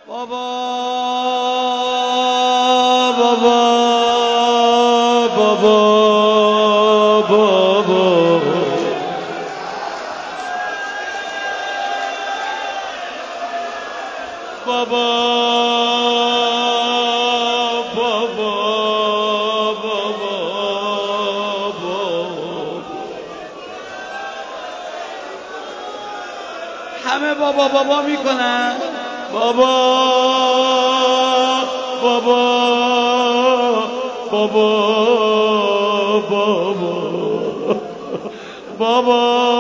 بابا بابا بابا بابا بابا بابا بابا همه بابا بابا میکنن. بابا بابا بابا بابا بابا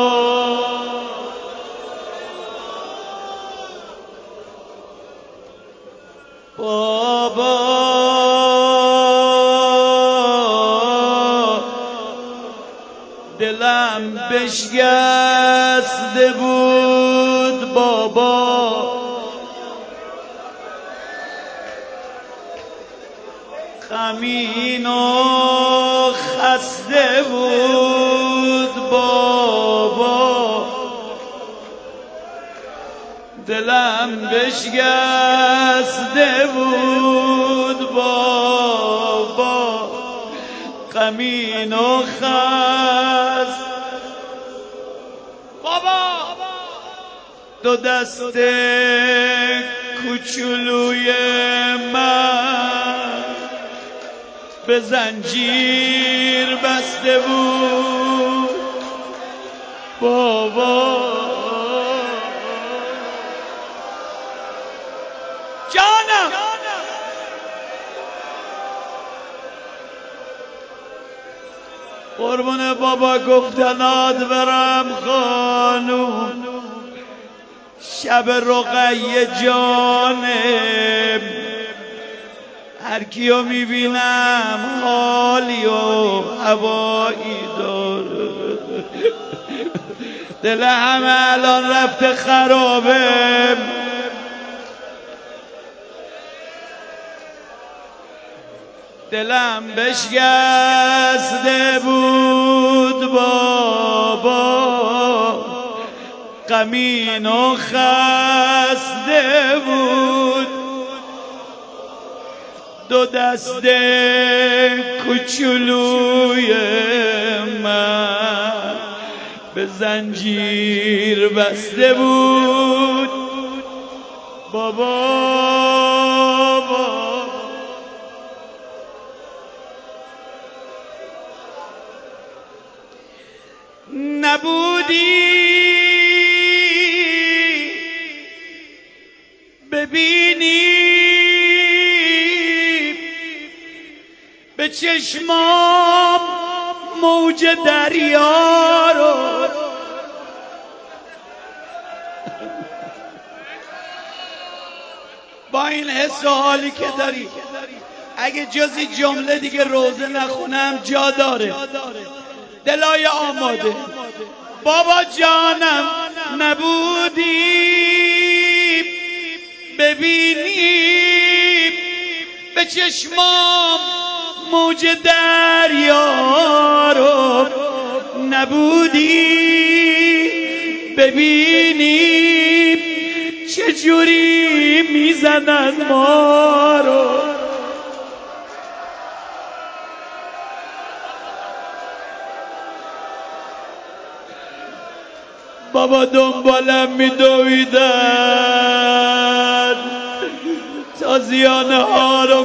بابا دلم بشکسته بود بابا، غمین و خسته بود بابا، دلم بشکسته بود بابا، غمین و خسته بابا. دو دست کوچولوی من به زنجیر بسته بود بابا، جانم قربون بابا گفتنات برم خانوم، شب رقیه جانم هر کیو میبینم حالی و هوایی داره، دل همه الان رفته خرابه، دلم بشکسته بود بابا، غمین و خسته بود، دو دست کوچولوی من به زنجیر بسته بود بابا. نبودی ببینی به چشمام موج دریا رو، با این حس و حالی که داری اگه جزی جمله دیگه روزه نخونم جا داره، دلای آماده. بابا جانم نبودی ببینی به چشمام موج دریا رو، نبودی ببینی چجوری میزنن ما رو، بابا دنبالم میدویدن، تازیانه ها رو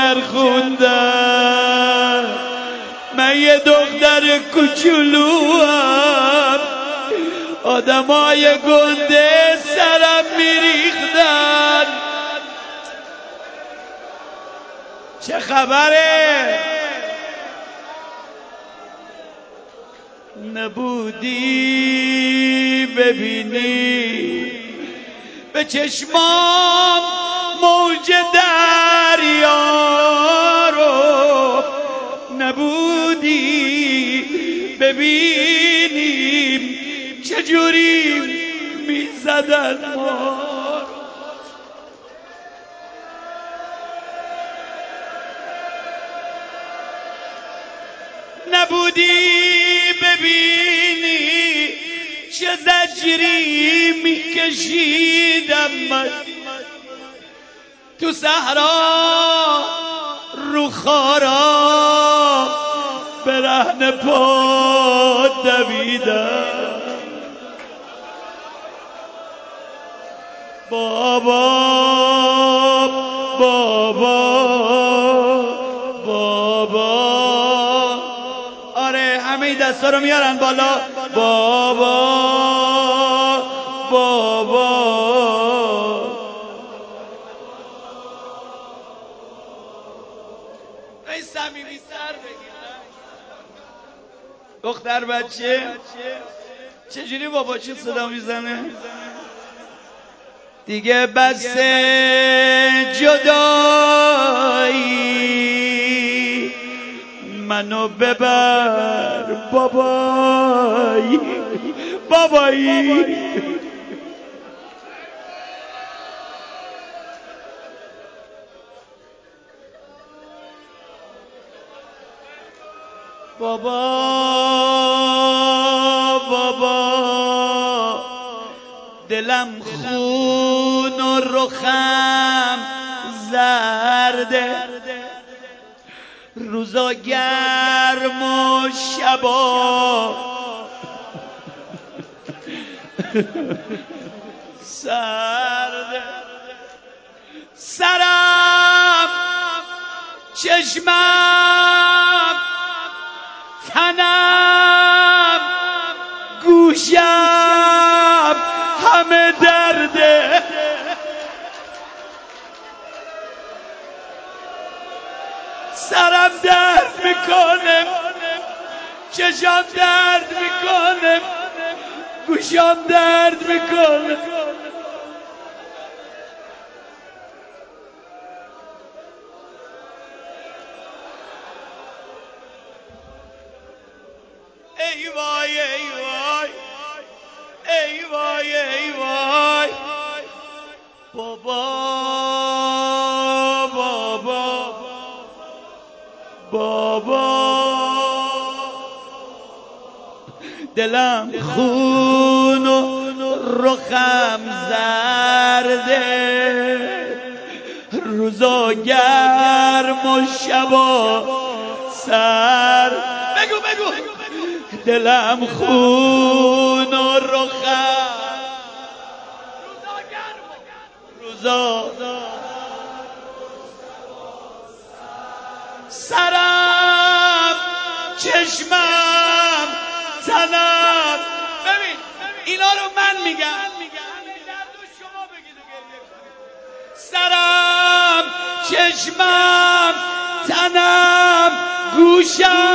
میچرخوندن، من یه دختر کوچولوام، آدمای گنده سرم میریختن، چه خبره؟ نبودی ببینی به چشمام موج دریا رو، نبودی ببینیم چجوری میزدن ما، نبودی ببینی چه زجری میکشیدم من، تو صحرا رو خارا برهنه پا دویدم. بابا بابا بابا، آره همه دستا رو میارن بالا. بابا بابا، این صمیمی سر بگیر. دختر بچه چجوری بابا چی صدا میزنه؟ دیگه بس جدایی منو ببر بابایی بابایی. بابا بابا، دلم خون و رخم زرده، روزا گرم و شبا سرده. سرم چشمم تنم گوشم همه درده. سرم درد میکنه، چشم درد میکنه، گوشم درد میکنه. ای وای ای وای ای وای ای وای. بابا بابا بابا، دلم خون و رخم زرده، روزا گرم و شبا سر. بگو بگو. دلم خون و رخم روزا سرم چشمم تنم. ببین اینا رو من میگم، سرم چشمم تنم گوشم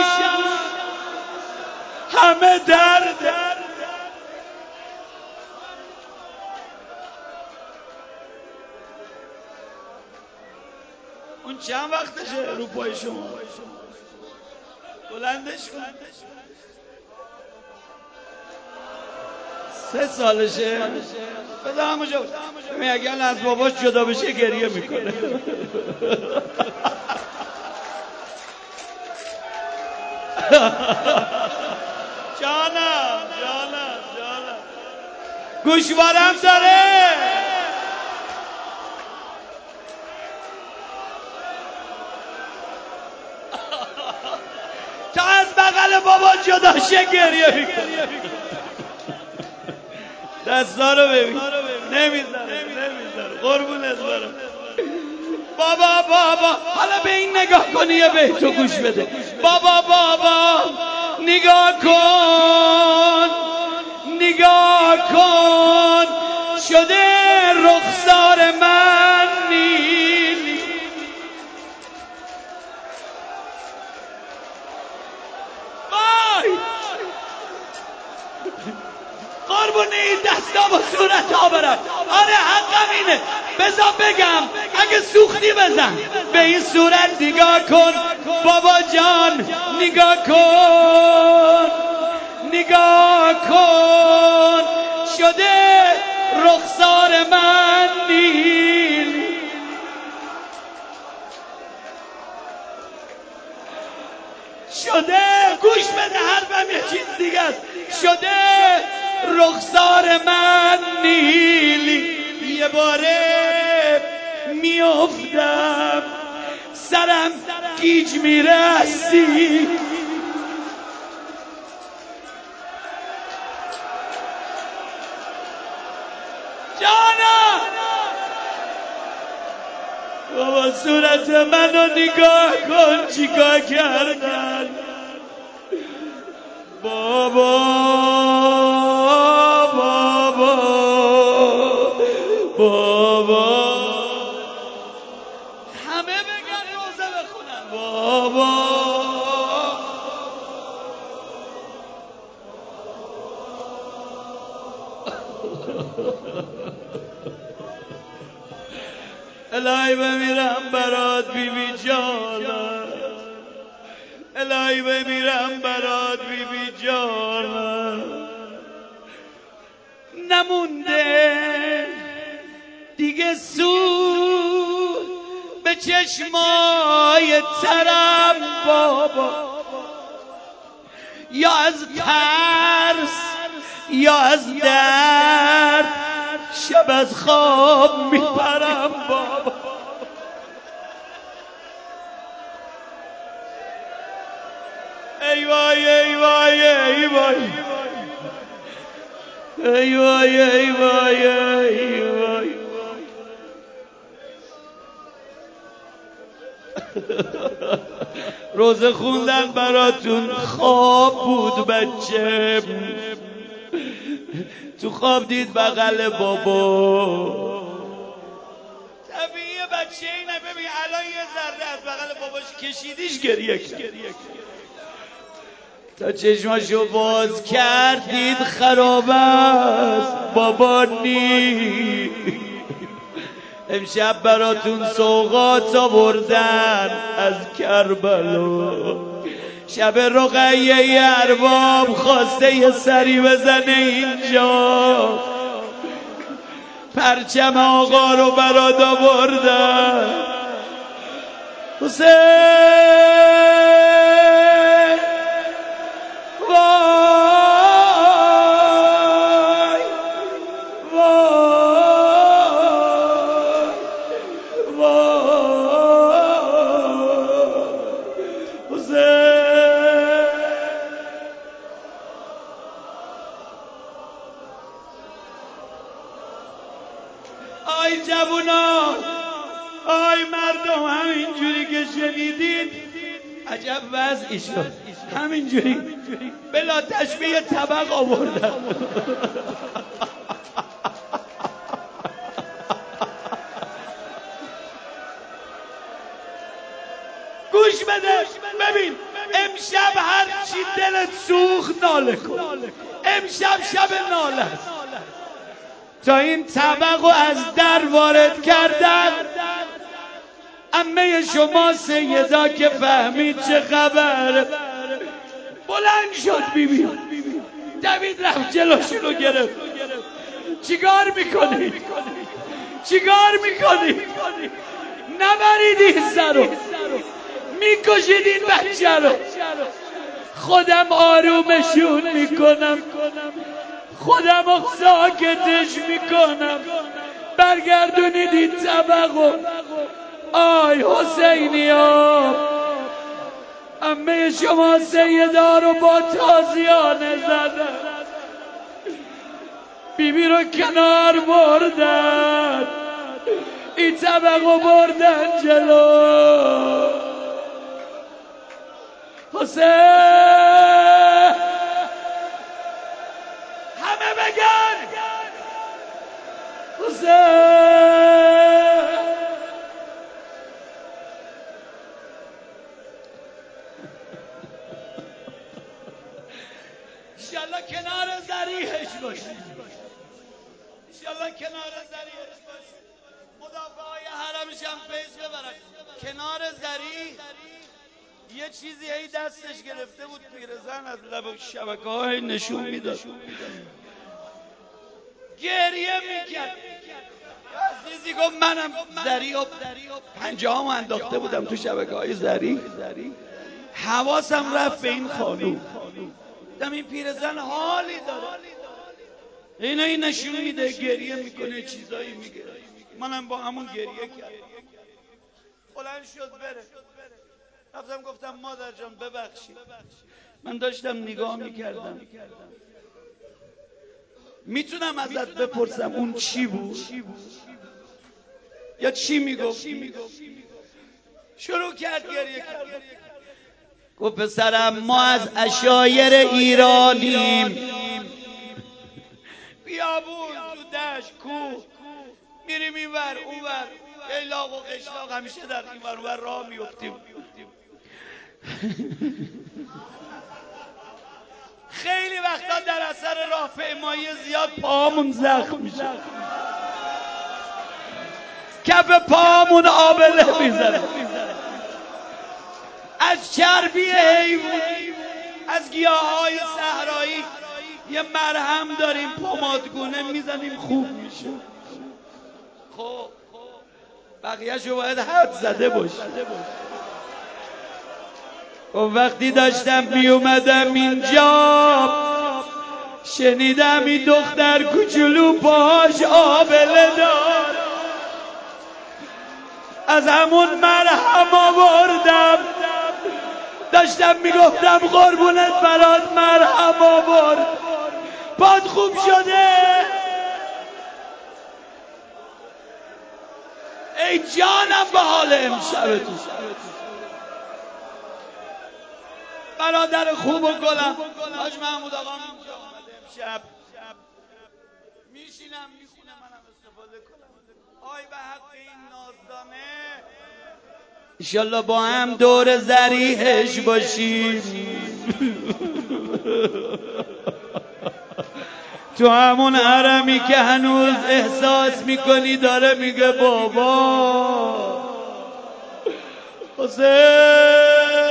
همه درد. اون چند وقتشه رو پای شما؟ بلندش کن. 3 سالشه. بذار همونجا ببین اگر از باباش جدا بشه گریه میکنه. جانم جانم جانم گوشوارم داره. تا از بغل بابا جدا شه گریه میکنه. دستا رو ببین نمیذاره قربونت برم. بابا بابا، حالا به این نگاه کنی یا به تو گوش بده. بابا بابا نگاه کن نگاه کن، شده رخسار من نیلی. وای قربونی دستا با صورت ها برم. آره حقم اینه، بذار بگم اگه سوختی بزن. به این صورت نگاه کن بابا جان، نگاه کن نگاه کن، شده رخسار من نیل. شده، گوش بده حرفم یه چیز دیگه است، شده رخسار من نیلی. یه باره میافتم سرم گیج میرسی. جانم بابا صورت منو نگاه کن چیکار کردن بابا بابا بابا همه بگن روزه بخونن بابا الهی بمیرم برات بیبی جانم الهی بمیرم برات بیبی جانم نمونده دیگه سود به چشمای ترم بابا یا از ترس یا از درد شب از خواب میپرم بابا ای وای ای وای ای وای ای وای ای وای ای وای روزه خوندن براتون خواب بود بچه تو خواب دید بغل بابا طبیعیه بچه اینه ببین الان یه ذره از بغل باباش کشیدیش گریه تا چشماشو باز کردید خراب است بابا نی امشب براتون سوغات آوردن از کربلا شب رقیه ارباب خواسته یه سری بزنه اینجا پرچم آقا رو برات آوردن حسین آی جوونا آی مردم همینجوری که شنیدید عجب وضعی شد همینجوری بلا تشبیه طبق آوردن گوش بده ببین امشب هر چی دلت سوخت ناله کن امشب شب ناله است تا این طبق رو از در وارد کردن عمه شما سیدا که فهمید چه خبر بلند شد بیبی دوید رفت جلوشون رو گرفت چیکار میکنی؟ چیکار میکنی؟ نبرید این سر رو میکشید این بچه رو خودم آرومشون میکنم خودم ساکتش میکنم برگردونید این طبقو آی حسینی ها عمه شما سیدا رو با تازیانه زدن بیبی رو کنار بردن این طبقو بردن جلو حسین همه بگن حسین انشالله کنار ذریحش باشید انشالله کنار ذریحش باشید مدافعای حرمش هم فیض ببرن کنار ذریح یه چیزی ای دستش گرفته بود پیرزن از لب شبکه‌های نشون میداد گریه میکرد عزیزی گفت منم ذریح و پنجه‌هامو انداخته بودم تو شبکه‌های ذریح حواسم رفت به این خانوم دم این پیرزن حالی داره این نشون میده گریه میکنه چیزایی میگه منم با همون گریه کردم. بلند شد بره. رفتم گفتم مادر جان ببخشید. من داشتم نگاه میکردم. میتونم ازت بپرسم اون چی بود؟ یا چی میگفتی؟ شروع کرد گریه کرد. گفت پسرم ما از عشایر ایرانیم، بیابون تو دشت کوه میریم اینور اونور، ایلاق و قشلاق همیشه در اینور اونور راه میفتیم. خیلی وقتا در اثر راهپیمایی زیاد پاهامون زخم میشه، کف پاهامون آبله میزنه، از چربی حیوانی، از گیاهای صحرایی یه مرهم داریم پمادگونه میزنیم خوب میشه. خب بقیه‌شو باید حد زده باشه. و وقتی داشتم می اومدم اینجا شنیدم این دختر کوچولو پاهاش آبله دار، از همون مرهم آوردم، داشتم میگفتم قربونت برات مرهم آورد، پات خوب شده؟ ای جانم به حال امشب تو برادر خوب و گلم حاج محمود آقا اینجا اومده امشب، میشینم میخونه منم استفاده کنم. آی به حق این نازدانه انشالله با هم دور ذریحش باشیم، تو همون حرمی که هنوز احساس میکنی داره میگه بابا حسین.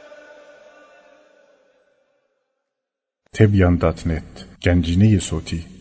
Tebyan.net Gənciniyi Soti